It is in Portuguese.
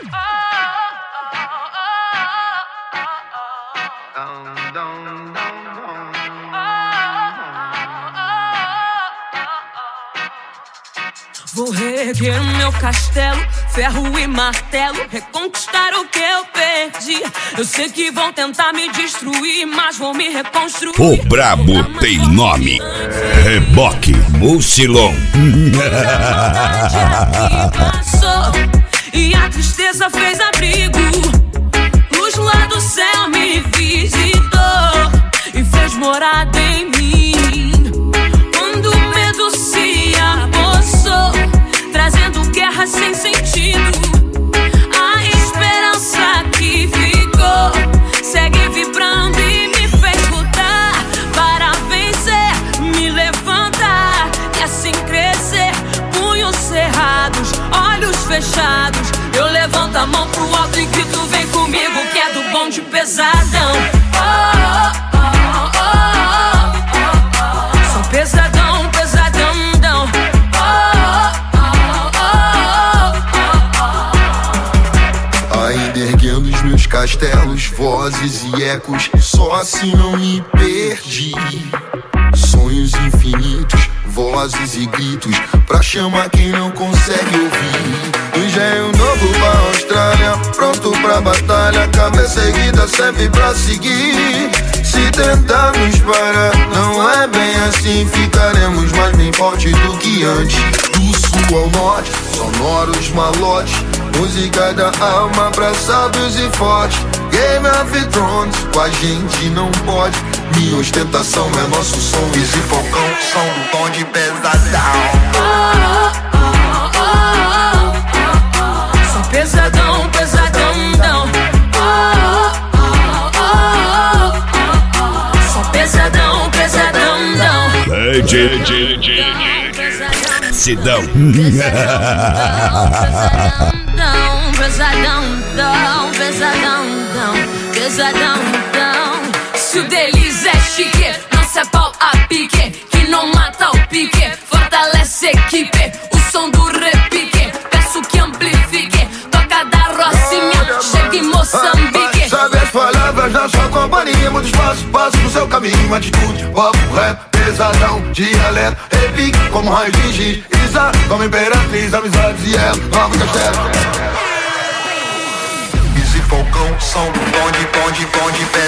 Vou reerguer o meu castelo, ferro e martelo, reconquistar o que eu perdi. Eu sei que vão tentar me destruir, mas vou me reconstruir. O brabo tem nome: Reboque Mucilon. E a tristeza fez abrigo, luz lá do céu me visitou e fez morada em mim. Quando o medo se apossou, trazendo guerra sem sentido, a esperança que ficou segue vibrando e me fez lutar para vencer, me levantar e assim crescer. Punhos cerrados, olhos fechados, eu levanto a mão pro alto e grito: vem comigo que é do bonde pesadão. Sou pesadão, pesadão. Ainda erguendo os meus castelos, vozes e ecos, só assim não me perdi. Sonhos infinitos, vozes e gritos, pra chamar quem não consegue ouvir. Engenho novo pra Austrália, pronto pra batalha, cabeça erguida sempre pra seguir. Se tentarmos parar, não é bem assim, ficaremos mais bem forte do que antes. Do sul ao norte, sonoros malotes, música da alma pra sábios e fortes. Game of Thrones, com a gente não pode. Minha ostentação é nosso som. Esse Falcão, som do tom de pesadão. Sou pesadão, pesadão. Sou pesadão, pesadão. Sidão. Pesadão. Se o deles é chique, nosso é pau a pique, que não mata o pique, fortalece a equipe. O som do repique, peço que amplifique. Toca da Rocinha, chega em Moçambique. Sabe as palavras na sua companhia, muito espaço, passo no seu caminho. Atitude, papo, rap, pesadão, dialeto, repique, como raio de giz. Isa, como imperatriz, amizades e ela, nova castelo. Esse Falcão, som do bonde,